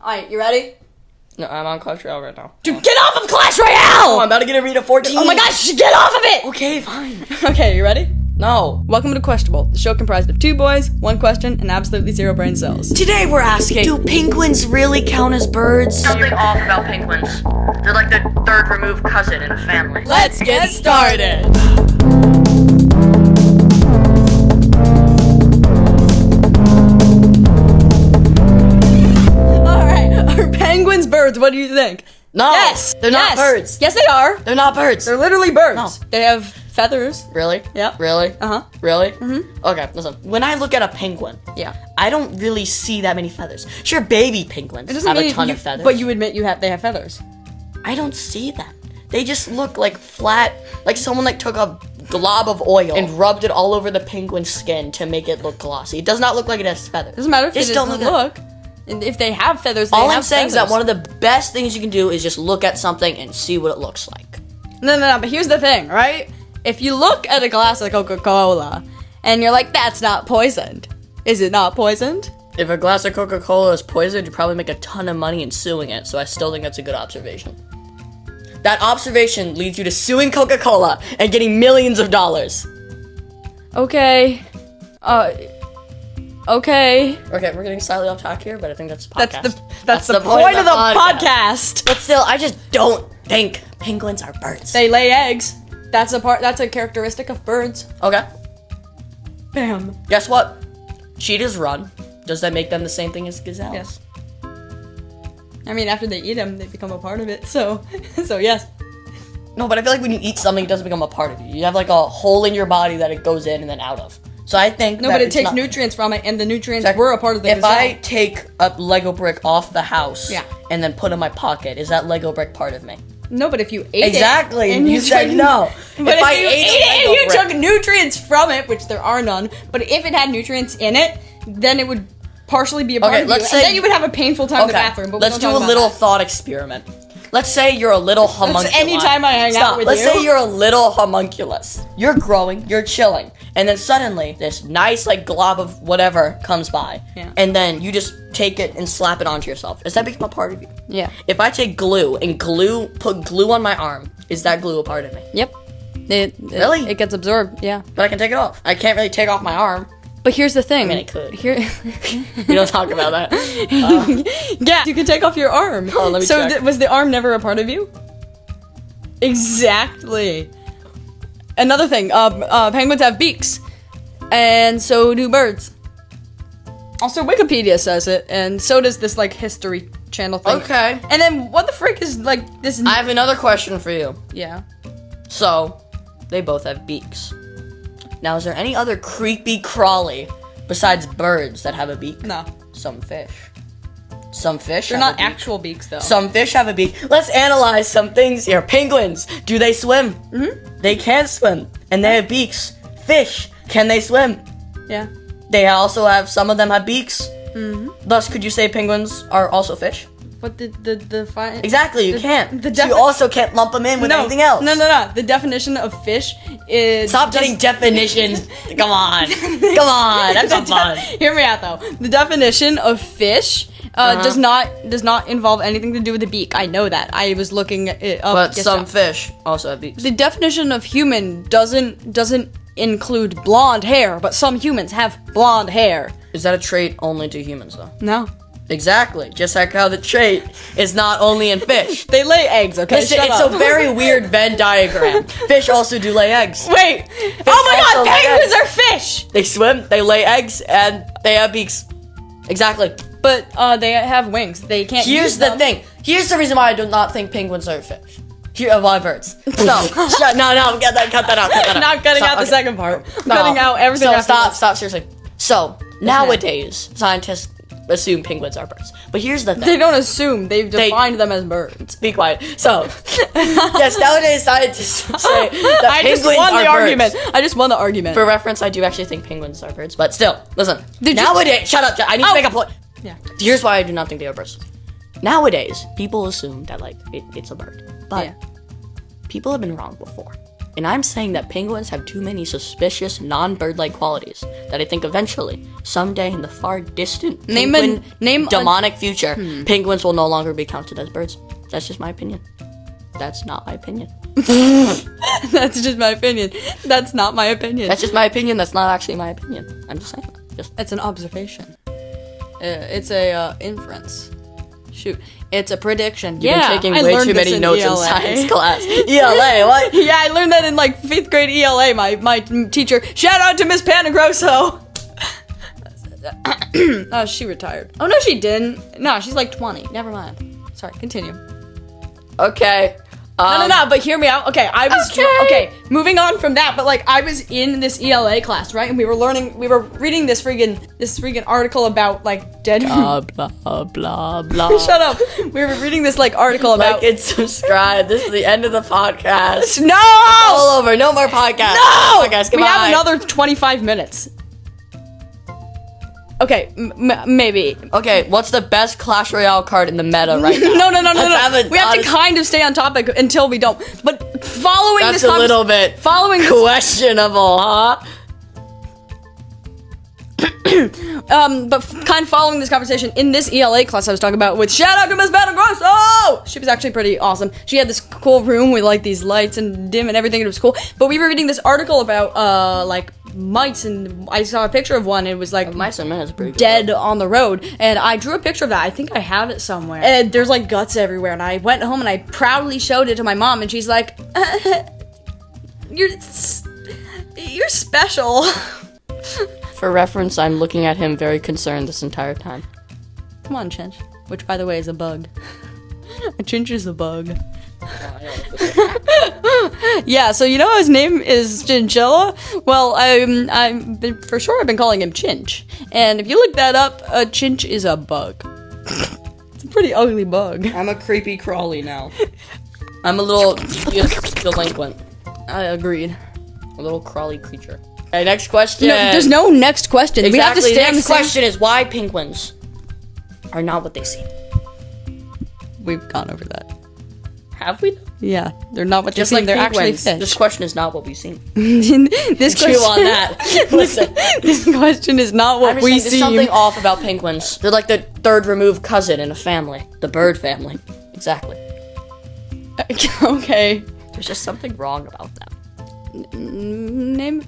Alright, you ready? No, I'm on Clash Royale right now. Dude, get off of Clash Royale! Oh, I'm about to get Arena 14. Oh my gosh, get off of it! Okay, fine. Okay, you ready? No. Welcome to Questionable, the show comprised of 2 boys, 1 question, and absolutely 0 brain cells. Today we're asking, do penguins really count as birds? Something off about penguins. They're like the third removed cousin in a family. Let's get started! Alright, are penguins birds? What do you think? No, Yes! they're not birds. Yes, they are! They're not birds. They're literally birds. No. They have feathers. Really? Yeah. Really? Uh-huh. Really? Mm-hmm. Okay, listen. When I look at a penguin, Yeah. I don't really see that many feathers. Sure, baby penguins have a ton of feathers. But you admit they have feathers. I don't see them. They just look like flat, like someone took a glob of oil and rubbed it all over the penguin's skin to make it look glossy. It does not look like it has feathers. Doesn't matter if Just it don't doesn't look. And if they have feathers, they All have I'm saying is feathers. that one of the best things you can do is just look at something and see what it looks like. No, but here's the thing, right? If you look at a glass of Coca-Cola and you're like, that's not poisoned, is it not poisoned? If a glass of Coca-Cola is poisoned, you'd probably make a ton of money in suing it, so I still think that's a good observation. That observation leads you to suing Coca-Cola and getting millions of dollars. Okay. Okay. Okay, we're getting slightly off track here, but I think that's the podcast. That's the point of the podcast. But still, I just don't think penguins are birds. They lay eggs. That's a characteristic of birds. Okay. Bam. Guess what? Cheetahs run. Does that make them the same thing as gazelles? Yes. I mean, after they eat them, they become a part of it. So yes. No, but I feel like when you eat something, it doesn't become a part of you. You have like a hole in your body that it goes in and then out of. So I think No, but it takes nutrients from it, and the nutrients were a part of the If gazelle. I take a Lego brick off the house Yeah. and then put it in my pocket, is that Lego brick part of me? No, but if you ate Exactly, it, and you said no. But If I you ate a ate it Lego and you brick- took nutrients from it, which there are none, but if it had nutrients in it, then it would partially be a part Okay, of let's you, and say- then you would have a painful time in the bathroom. But we let's don't do talk a little about that. thought experiment. Let's say you're a little homunculus. anytime I hang out with Let's you. say you're a little homunculus. You're growing, you're chilling, and then suddenly this nice glob of whatever comes by, Yeah. and then you just take it and slap it onto yourself. Does that become a part of you? Yeah. If I take glue and put glue on my arm, is that glue a part of me? Yep. Really? It gets absorbed. Yeah. But I can take it off. I can't really take off my arm. But here's the thing. I mean, I could. Here. We don't talk about that. Yeah, you can take off your arm. Oh, let me so check. was the arm never a part of you? Exactly. Another thing, penguins have beaks, and so do birds. Also, Wikipedia says it, and so does this History Channel thing. Okay. And then what the frick is this? I have another question for you. Yeah. So, they both have beaks. Now, is there any other creepy crawly besides birds that have a beak? No, Some fish. Some fish they're have not a beak. actual beaks though. Some fish have a beak. Let's analyze some things here. Penguins, do they swim? Mm-hmm. They can swim, and they have beaks. Fish, can they swim? Yeah. They also have, some of them have beaks. Mm-hmm. Thus, could you say penguins are also fish? But the fine. Exactly, you can't. the So you also can't lump them in with anything else. No. The definition of fish is Stop getting definitions. Come on. Come on. That's not fun. Hear me out though. The definition of fish does not involve anything to do with the beak. I know that. I was looking it up. But some yesterday. fish also have beaks. The definition of human doesn't include blonde hair, but some humans have blonde hair. Is that a trait only to humans, though? No. Exactly. Just like how the trait is not only in fish. They lay eggs, okay? It's Shut up. a very weird Venn diagram. Fish also do lay eggs. Wait! Oh my also god, lay penguins eggs. are fish! They swim, they lay eggs, and they have beaks. Exactly. But they have wings. They can't Here's use the them. thing. Here's the reason why I do not think penguins are fish. Why birds? No, no, cut that out. I'm not cutting Stop, out the okay. second part. I'm No. cutting out everything So after stop, seriously. So, nowadays, scientists assume penguins are birds. But here's the thing. They don't assume. They've defined them as birds. Be quiet. So, yes, nowadays scientists say that I penguins just won are the birds. argument. I just won the argument. For reference, I do actually think penguins are birds. But still, listen. Did you- Nowadays, shut up. I need to Oh. make a point. Yeah. Here's why I do not think they are birds. Nowadays, people assume that it's a bird. But Yeah. people have been wrong before. And I'm saying that penguins have too many suspicious, non-bird-like qualities that I think eventually, someday in the far distant Name demonic future, penguins will no longer be counted as birds. That's just my opinion. That's not my opinion. That's just my opinion. That's not my opinion. That's just my opinion. That's not actually my opinion. I'm just saying that. It's an observation. It's a inference. Shoot, it's a prediction. You've been taking way too many notes in science class. ELA, what? Yeah, I learned that in like 5th grade ELA. My teacher. Shout out to Miss Panagrosso. Oh, she retired. Oh no, she didn't. No, she's like 20. Never mind. Sorry, continue. Okay. No, but hear me out. Okay, okay, moving on from that, but like I was in this ELA class, right? And we were reading this freaking article about like dead Blah, blah, blah, blah. Shut up. We were reading this like article about Like and subscribe. This is the end of the podcast. No! All over. No more podcast. No! Podcast. We Goodbye. have another 25 minutes. Okay, maybe. Okay, what's the best Clash Royale card in the meta right now? No. have We have to kind of stay on topic until we don't. But following That's this a little bit questionable, huh? But kind of following this conversation in this ELA class I was talking about with shout out to Miss Panagrosso! She was actually pretty awesome. She had this cool room with like these lights and dim and everything. It was cool. But we were reading this article about like mice, and I saw a picture of one. And it was like Mice and men is pretty dead on the road, and I drew a picture of that. I think I have it somewhere. And there's like guts everywhere. And I went home and I proudly showed it to my mom, and she's like, "You're special." For reference, I'm looking at him very concerned this entire time. Come on, Chinch. Which, by the way, is a bug. A Chinch is a bug. Yeah, so you know his name is Chinchilla? Well, I'm for sure I've been calling him Chinch. And if you look that up, a Chinch is a bug. It's a pretty ugly bug. I'm a creepy crawly now. I'm a little delinquent. I agreed. A little crawly creature. Okay, next question. No, there's no next question. Exactly. We have to stay on the next same... question is why penguins are not what they seem. We've gone over that. Have we? Yeah, they're not what Just they like seem. They're actually penguins. fish. This question is not what we've seen. This Chew question, on that. Listen. This question is not what we There's see. something off about penguins. They're like the third removed cousin in a family. The bird family. Exactly. Okay. There's just something wrong about them. Name.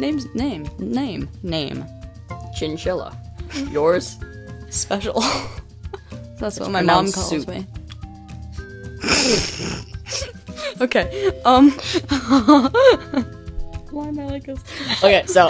Chinchilla. Yours? Special. That's what my mom pronounced calls soup. me. Okay. Why am I like this? Okay, so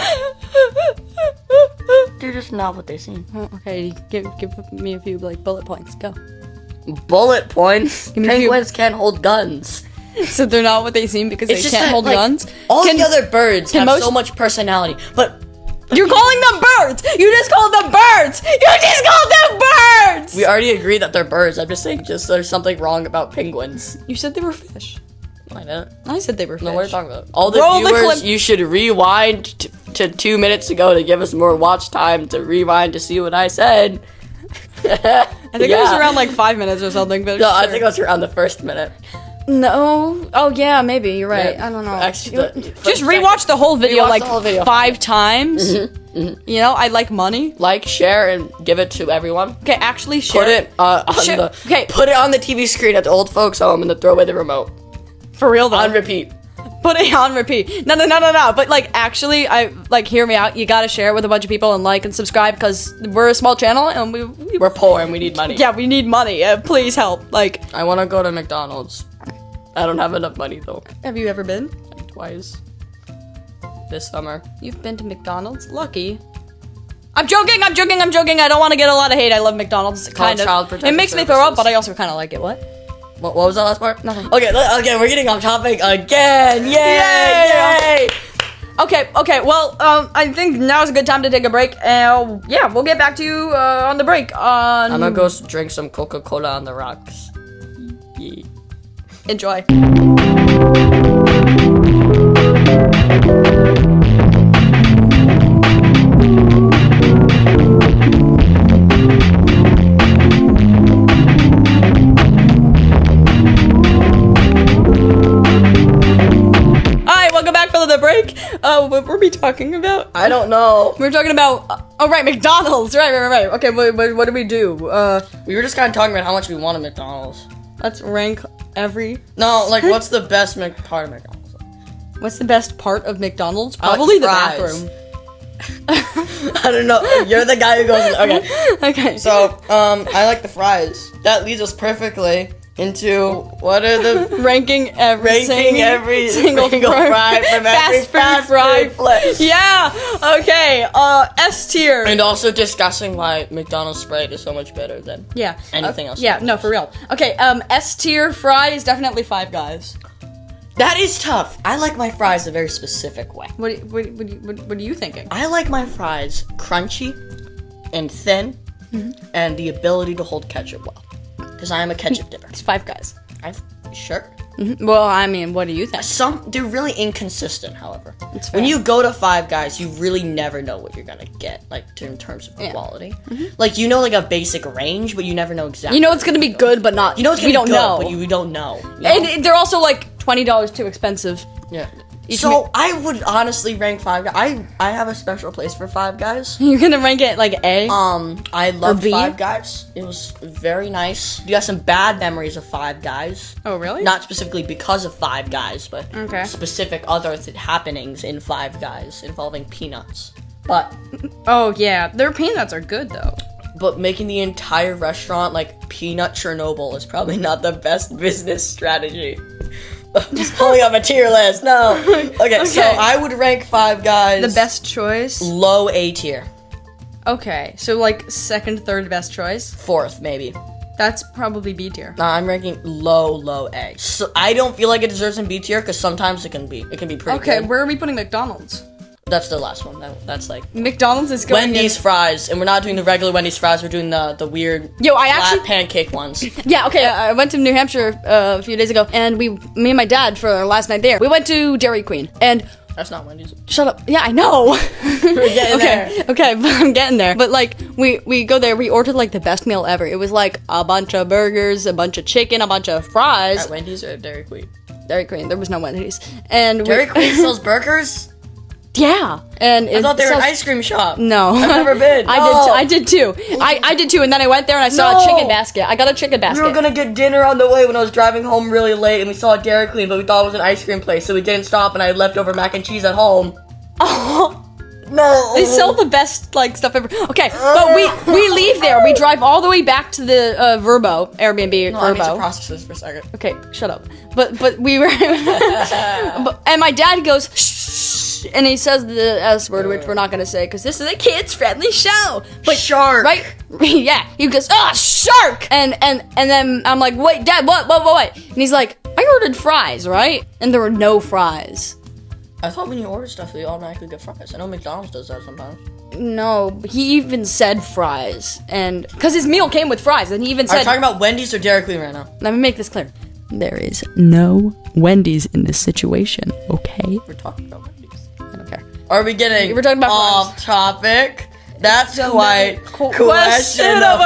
they're just not what they seem. Okay, give me a few like bullet points. Go. Bullet points. me a few- Penguins can't hold guns. So they're not what they seem because It's they just can't that, hold like, guns. All the other birds have most- so much personality, but You're calling them birds. You just called them birds. You just called them birds. we already agreed that they're birds. I'm just saying, just there's something wrong about penguins. You said they were fish. I know. I said they were fish. No, what are you talking about? All the Roll the viewers, clip. you should rewind to 2 minutes ago to give us more watch time to rewind to see what I said. I think it was around like 5 minutes or something. But No, sure. I think it was around the first minute. No. Oh yeah, maybe you're right. Yeah. I don't know. Actually, Just rewatch the whole video Rewatch like the whole video. 5 times. You know, I like money. Like, share, and give it to everyone. Okay, actually share. Put it on Share- the okay. Put it on the TV screen at the old folks' home and then throw away the remote. For real though. On repeat. Put it on repeat. No. But like, actually, I like hear me out. You gotta share it with a bunch of people and like and subscribe because we're a small channel and We're poor and we need money. yeah, we need money. Please help. Like, I want to go to McDonald's. I don't have enough money though. have you ever been? Twice. This summer. You've been to McDonald's? Lucky. I'm joking. I don't want to get a lot of hate. I love McDonald's. Kind of. Child It Protective makes me throw up, Services. but I also kind of like it. What? What was that last part? Nothing. Okay, we're getting off topic again. Yay! Okay. Well, I think now's a good time to take a break. Yeah, we'll get back to you on the break. I'm gonna go drink some Coca-Cola on the rocks. Yeah. Enjoy. what were we talking about? I don't know. We were talking about, McDonald's. Right. Okay, what do we do? We were just kind of talking about how much we want at McDonald's. Let's rank every... No, like, what's the best part of McDonald's? What's the best part of McDonald's? I like Probably the fries. bathroom. I don't know. You're the guy who goes... Okay. Okay. So, I like the fries. That leads us perfectly into what are the... ranking every single fry from every fast food place. Yeah. Okay. S tier. And also discussing why McDonald's Sprite is so much better than anything else. Yeah. No, for real. Okay. S tier fries definitely Five Guys. That is tough. I like my fries a very specific way. What are you thinking? I like my fries crunchy and thin, and the ability to hold ketchup well. Because I am a ketchup dipper. It's Five Guys. Sure. Well, I mean, what do you think? They're really inconsistent, however. It's fair. When you go to Five Guys, you really never know what you're gonna get, like, in terms of quality. Like, you know, like, a basic range, but you never know exactly. You know it's gonna be good, but not. You know it's gonna we be don't good, know. but we don't know. You know? And they're also like $20 too expensive. Yeah. So, I would honestly rank Five Guys. I have a special place for Five Guys. You're gonna rank it like A? I loved B? Five Guys. It was very nice. You have some bad memories of Five Guys. Oh, really? Not specifically because of Five Guys, but Okay. specific other happenings in Five Guys involving peanuts. But Oh, yeah. Their peanuts are good, though. making the entire restaurant like Peanut Chernobyl is probably not the best business strategy. I'm just pulling up a tier list. No. Okay, so I would rank Five Guys The best choice? low A tier. Okay, so like second, third best choice? Fourth, maybe. That's probably B tier. Nah, I'm ranking low A. So I don't feel like it deserves some B tier because sometimes it can be pretty Okay, good. where are we putting McDonald's? That's the last one. That's like McDonald's is going Wendy's fries, and we're not doing the regular Wendy's fries. We're doing the weird flat pancake ones. Yeah, okay, I went to New Hampshire a few days ago, and me and my dad, for our last night there, we went to Dairy Queen, and... That's not Wendy's. Shut up. Yeah, I know. We're getting there. Okay, but I'm getting there. But, like, we go there, we ordered, like, the best meal ever. It was, like, a bunch of burgers, a bunch of chicken, a bunch of fries. At Wendy's or Dairy Queen? Dairy Queen. There was no Wendy's. And Dairy Queen sells burgers? Yeah. And I thought they were an ice cream shop. No. I've never been. I did too. I did too, and then I went there and I saw a chicken basket. I got a chicken basket. We were gonna get dinner on the way when I was driving home really late, and we saw a Dairy Queen, but we thought it was an ice cream place, so we didn't stop, and I had leftover mac and cheese at home. Oh. No. They sell the best, like, stuff ever. Okay, but we leave there. We drive all the way back to the Verbo, Airbnb No, I need to Verbo. process this for a second. Okay, shut up. But we were... and my dad goes, shh, and he says the S word, which we're not going to say, because this is a kids-friendly show. But Shark. Right? Yeah. He goes, shark! And then I'm like, wait, Dad, what? And he's like, I ordered fries, right? And there were no fries. I thought when you order stuff, they automatically get fries. I know McDonald's does that sometimes. No, he even said fries. And, because his meal came with fries, and he even Are you said... talking about Wendy's or Dairy Queen right now? Let me make this clear. There is no Wendy's in this situation, okay? We're talking about Wendy's. I don't care. Are we getting We're talking about off topic? That's quite questionable.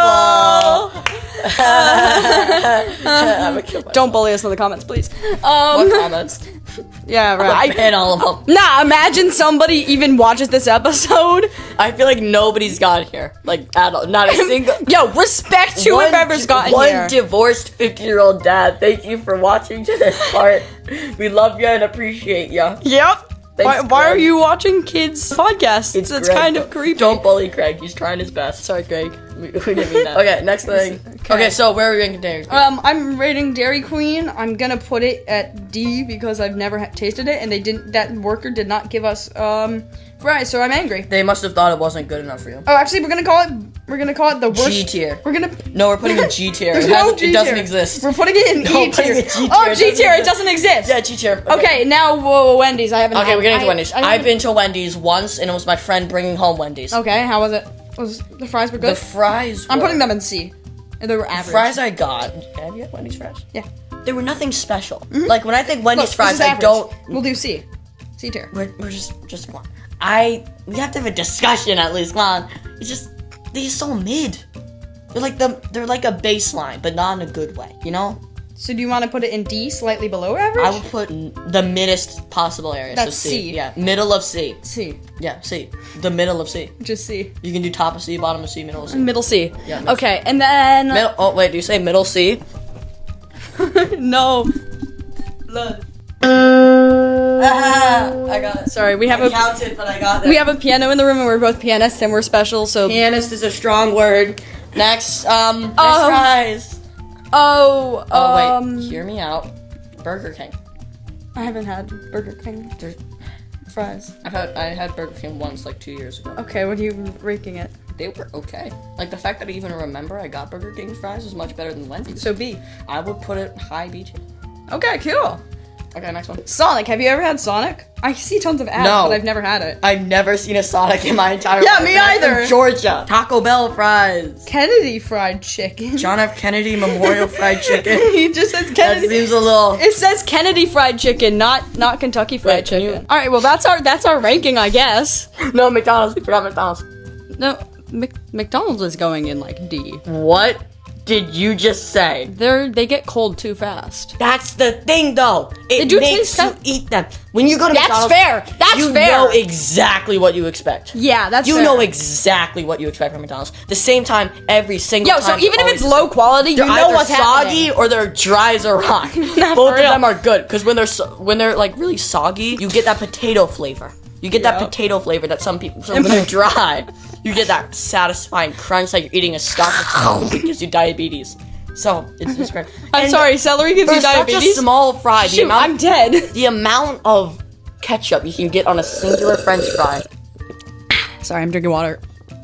I'm a kid. Don't bully us in the comments, please. What comments? Yeah, I right. ban all of them. Nah, imagine somebody even watches this episode. I feel like nobody's got here. Like, at all. Not a single... Yo, respect to whoever's gotten here. One divorced 50-year-old dad. Thank you for watching to this part. We love you and appreciate you. Yep. Thanks, Why are Greg. you watching kids' podcasts? It's Greg. kind of creepy. Don't bully Craig. He's trying his best. Sorry, Greg. We didn't mean that. Okay, next thing. Okay, so where are we ranking Dairy Queen? I'm rating Dairy Queen. I'm gonna put it at D because I've never tasted it, and that worker did not give us fries, so I'm angry. They must have thought it wasn't good enough for you. Oh, actually, we're gonna call it the worst. G tier. We're gonna. No, we're putting it in G tier. There's It no hasn't- G It doesn't tier. exist. We're putting it in No, E putting tier. it G tier. Oh, It G doesn't tier. It exist. doesn't exist. Yeah, G tier. Okay, now Wendy's. I haven't. Okay, we're getting to Wendy's. I I've been to Wendy's once, and it was my friend bringing home Wendy's. Okay, how was it? Was the fries were good? The fries. I'm were- putting them in C. And they were The average. fries I got. Have you had Wendy's fries? Yeah. They were nothing special. Like when I think Wendy's Look, fries, this is I average. don't. We'll do C. C tier. We're just come on. We have to have a discussion at least. Come on. It's just they're so mid. They're like a baseline, but not in a good way. You know? So do you want to put it in D, slightly below average? I would put the middest possible area. That's so C. Yeah, middle of C. C. Yeah, C. The middle of C. Just C. You can do top of C, bottom of C, middle of C. Middle C. Yeah, middle Okay, and then... Middle. Oh wait, do you say middle C? No. I got it. Sorry, we have I a... counted, but I got it. We have a piano in the room and we're both pianists and we're special, so... Pianist is a strong word. Next fries. Oh, Wait, hear me out. Burger King. I haven't had Burger King There's- fries. I had Burger King once, like 2 years ago. Okay, what are you ranking it? They were okay. Like the fact that I even remember I got Burger King's fries is much better than Wendy's. So B. I would put it high B too. Okay, cool. Okay, next one. Sonic, have you ever had Sonic? I see tons of ads, No. but I've never had it. I've never seen a Sonic in my entire Yeah, life. me and I'm from either. Georgia. Taco Bell fries. Kennedy Fried Chicken. John F. Kennedy Memorial Fried Chicken. He just says That Kennedy. seems a little. It says Kennedy Fried Chicken, not Kentucky Fried Wait, can Chicken. you- All right, well that's our ranking, I guess. No, McDonald's. We forgot McDonald's. No, McDonald's is going in like D. What did you just say? They get cold too fast. That's the thing, though. It do makes taste you that- eat them. When you go to That's McDonald's, fair. That's you fair. know exactly what you expect. Yeah, that's You fair. know exactly what you expect from McDonald's. The same time, every single Yo, time. so even if it's low quality, you they're know either what's soggy happening. or they're dry as a rock. Not Both for of real. them are good because when they're like really soggy, you get that potato flavor. You get that Yeah. potato flavor that some people. So when they're dry, you get that satisfying crunch like you're eating a stock that gives you diabetes. So it's great. I'm And sorry, celery gives For you such diabetes. a small fry, Shoot, I'm dead. the amount of ketchup you can get on a singular French fry Sorry, I'm drinking water.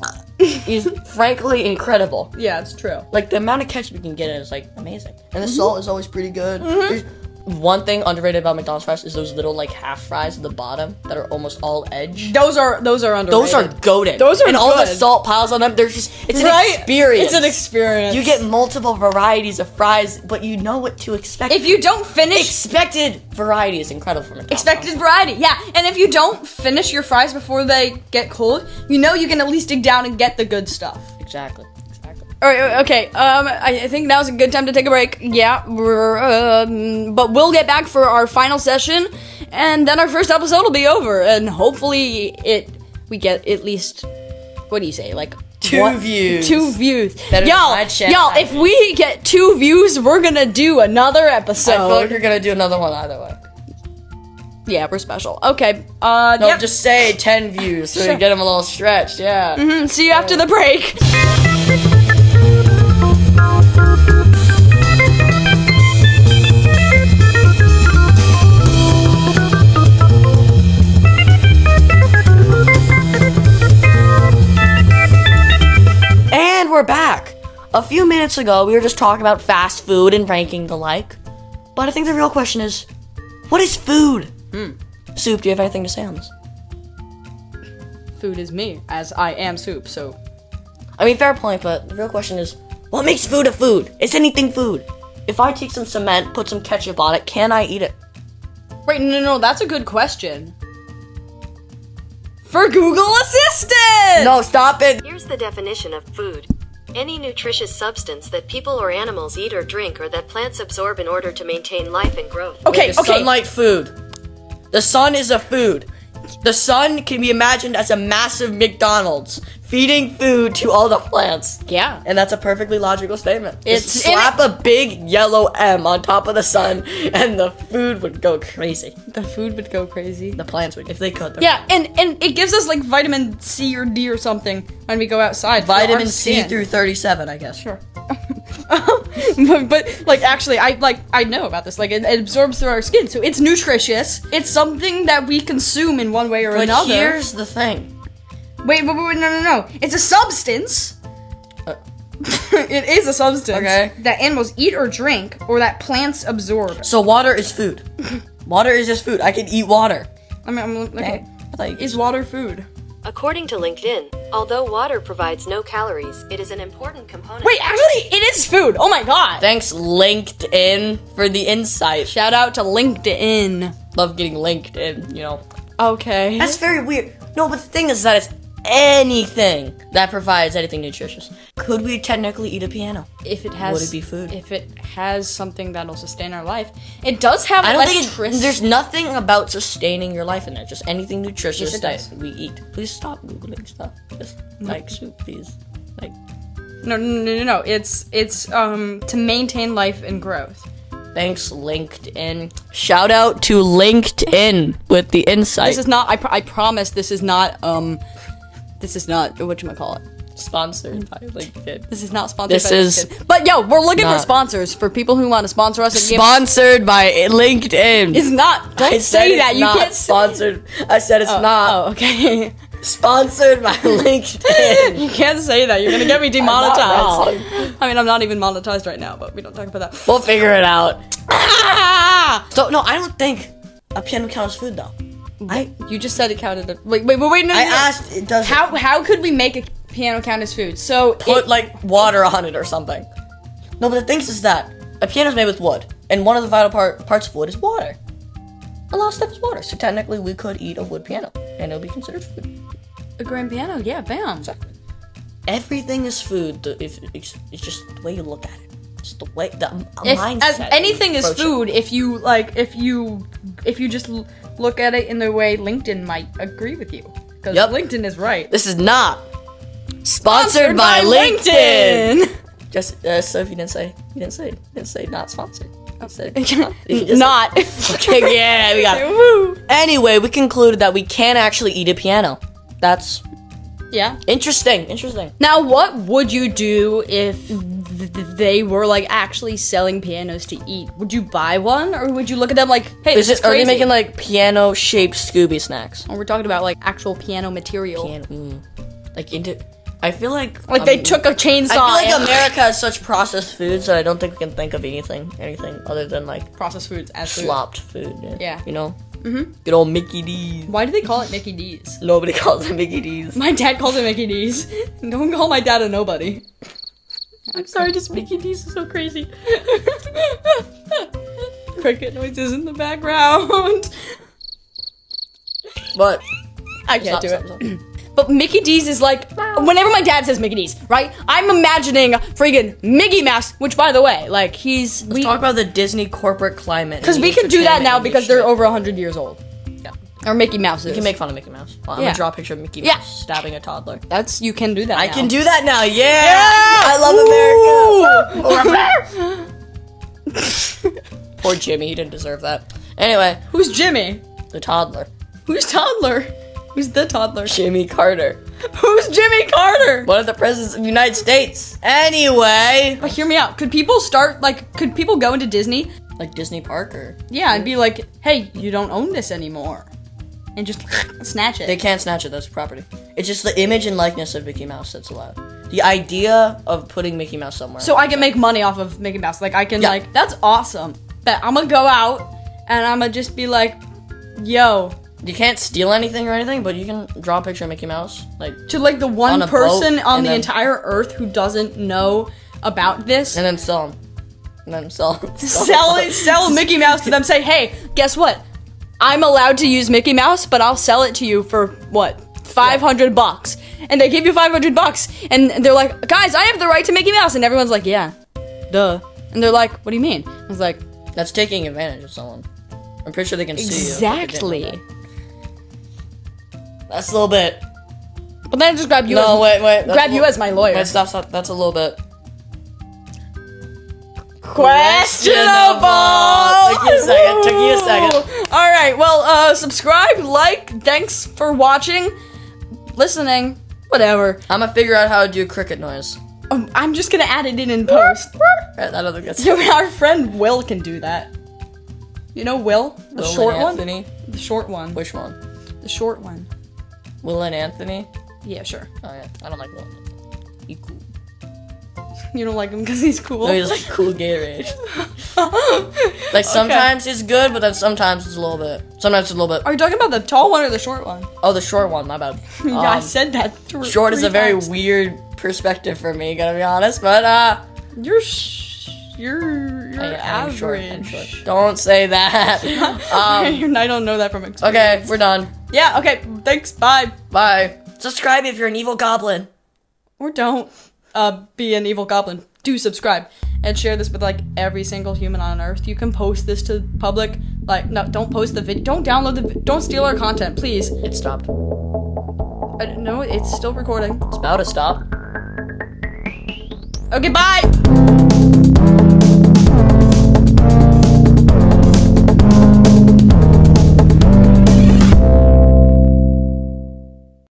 is frankly incredible. Yeah, it's true. Like the amount of ketchup you can get is like amazing, and the salt is always pretty good. There's one thing underrated about McDonald's fries is those little like half fries at the bottom that are almost all edge. Those are underrated. Those are goated. Those are and all the good. salt piles on them. It's an Right? experience. It's an experience. You get multiple varieties of fries, but you know what to expect. if you don't finish expected variety is incredible for McDonald's. expected variety, yeah. And if you don't finish your fries before they get cold, you know you can at least dig down and get the good stuff. Exactly. All right, okay. I think now's a good time to take a break. Yeah, but we'll get back for our final session, and then our first episode will be over, and hopefully we get at least, what do you say, like Two views. 2 views. Better than Y'all, my channel. y'all, if we get 2 views, we're gonna do another episode. I feel like you're gonna do another one either way. Yeah, we're special. Okay. No, Yep. just say 10 views so Sure. you get them a little stretched. Yeah. See you after the break. And we're back. A few minutes ago, we were just talking about fast food and ranking the like. But I think the real question is, what is food? Soup, do you have anything to say on this? Food is me, as I am soup, so... I mean, fair point, but the real question is, what makes food a food? Is anything food? If I take some cement, put some ketchup on it, can I eat it? Wait, no, that's a good question. For Google Assistant! No, stop it! Here's the definition of food. Any nutritious substance that people or animals eat or drink or that plants absorb in order to maintain life and growth. Okay, The sunlight food. The sun is a food. The sun can be imagined as a massive McDonald's feeding food to all the plants. Yeah. And that's a perfectly logical statement. It's- Just slap a big yellow M on top of the sun and the food would go crazy. The food would go crazy. The plants would, if they could. Yeah, and it gives us like vitamin C or D or something when we go outside. for our Vitamin C skin. through 37, I guess. Sure. but like actually I know about this. Like it absorbs through our skin, so it's nutritious. It's something that we consume in one way or But another. here's the thing. Wait, no. It's a substance. It is a substance Okay. that animals eat or drink, or that plants absorb. So water is food. Water is just food. I can eat water. Okay. I thought you Is water food? According to LinkedIn, although water provides no calories, it is an important component. Wait, actually, it is food. Oh my god. Thanks, LinkedIn, for the insight. Shout out to LinkedIn. Love getting linked in, you know. Okay. That's very weird. No, but the thing is that anything that provides anything nutritious. Could we technically eat a piano? If it has, Would it be food? If it has something that'll sustain our life, it does have. I don't think electricity. there's nothing about sustaining your life in there. Just anything nutritious Yes, it that does. we eat. Please stop googling stuff. Just like soup, please. Like, No. It's to maintain life and growth. thanks, LinkedIn. Shout out to LinkedIn with the insight. This is not. I promise. This is not. This is not whatchamacallit. sponsored by LinkedIn. This is not sponsored This by is LinkedIn. But yo, we're looking for not- sponsors for people who want to sponsor us. And give- Sponsored by LinkedIn. It's not. Don't I say said that. it's You not can't say. sponsored. I said it's not Oh, okay. sponsored by LinkedIn. You can't say that. You're gonna get me not demonetized. wrong. I mean, I'm not even monetized right now, but we don't talk about that. We'll figure it out. Ah! So no, I don't think a piano counts food though. You just said it counted. Wait, no. I no. asked. It does. How could we make a piano count as food? So Put like water on it or something. No, but the thing is that a piano is made with wood, and one of the vital parts of wood is water. A lot of stuff is water, so technically we could eat a wood piano, and it'll be considered food. a grand piano, yeah, bam. Everything is food. It's just the way you look at it. It's the way the If mindset. as anything is approach it. food, if you just look at it in the way LinkedIn might agree with you, because Yep. LinkedIn is right. This is not sponsored by LinkedIn. Just so if you didn't say not sponsored. You said you just Not. said- okay, yeah, we got it. Woo. Anyway, we concluded that we can actually eat a piano. That's Yeah. interesting. Now, what would you do if they were like actually selling pianos to eat? Would you buy one, or would you look at them like, hey, Is this it? Are they crazy? making like piano-shaped Scooby snacks? Or we're talking about like actual piano material. Like into. I feel like They took a chainsaw. I feel like and America has such processed foods that I don't think we can think of anything other than like processed foods as food. slopped food. Yeah. You know. Mm-hmm. Good old Mickey D's. Why do they call it Mickey D's? Nobody calls it Mickey D's. My dad calls it Mickey D's. Don't call my dad a nobody. I'm sorry, just Mickey D's is so crazy. Cricket noises in the background. But I can't do it. stop. But Mickey D's is like, whenever my dad says Mickey D's, right? I'm imagining friggin' Mickey Mouse, which by the way, like Let's talk about the Disney corporate climate. because we can do that now because they're over 100 years old. Yeah. Or Mickey Mouse is. You can make fun of Mickey Mouse. Well, I'm Yeah. gonna draw a picture of Mickey Mouse Yeah. stabbing a toddler. You can do that I now. can do that now. Yeah. I love America. Poor Jimmy, he didn't deserve that. Anyway, Who's Jimmy? the toddler. Who's toddler? Who's the toddler? Jimmy Carter. Who's Jimmy Carter? One of the presidents of the United States. Anyway. But hear me out. Could people go into Disney? Like Disney Park or... Yeah, and be like, hey, you don't own this anymore. And just snatch it. They can't snatch it, that's property. It's just the image and likeness of Mickey Mouse that's allowed. The idea of putting Mickey Mouse somewhere. So I can make money off of Mickey Mouse. Like, I can, Yeah. that's awesome. But I'm gonna go out, and I'm gonna just be like, yo, You can't steal anything or anything, but you can draw a picture of Mickey Mouse. Like, to like the one On a person boat, on and the then- entire earth who doesn't know about this. and then sell them. And then sell Sell Mickey Mouse to them. Say, hey, guess what? I'm allowed to use Mickey Mouse, but I'll sell it to you for what? $500. And they give you $500, and they're like, guys, I have the right to Mickey Mouse, and everyone's like, yeah, duh. And they're like, what do you mean? I was like, That's taking advantage of someone. I'm pretty sure they can sue you. exactly. That's a little bit. But then I just grab you. No, wait. Grab that's you as my lawyer. Wait, stop. That's a little bit. Questionable. Took you a second. All right. Well, subscribe, like. Thanks for watching, listening, whatever. I'm gonna figure out how to do a cricket noise. I'm just gonna add it in post. I don't think that's Our friend Will can do that. You know Will, the Will short and one. Anthony. The short one. Which one? The short one. Will and Anthony? Yeah, sure. Oh yeah, I don't like Will. He cool. You don't like him because he's cool. No, he's like cool Gatorade. Like sometimes it's good, but then sometimes it's a little bit. Sometimes it's a little bit. Are you talking about the tall one or the short one? Oh, the short one. My bad. Yeah, I said that. Short is three a very times. weird perspective for me. Gotta be honest, but You're I'm average. short, I'm short. Don't say that. I don't know that from experience. Okay, we're done. Yeah. Okay. Thanks. Bye. Bye. Subscribe if you're an evil goblin. Or don't be an evil goblin. Do subscribe and share this with like every single human on Earth. You can post this to public. Like, no, don't post the video. Don't download don't steal our content, please. It stopped. No, it's still recording. It's about to stop. Okay, bye.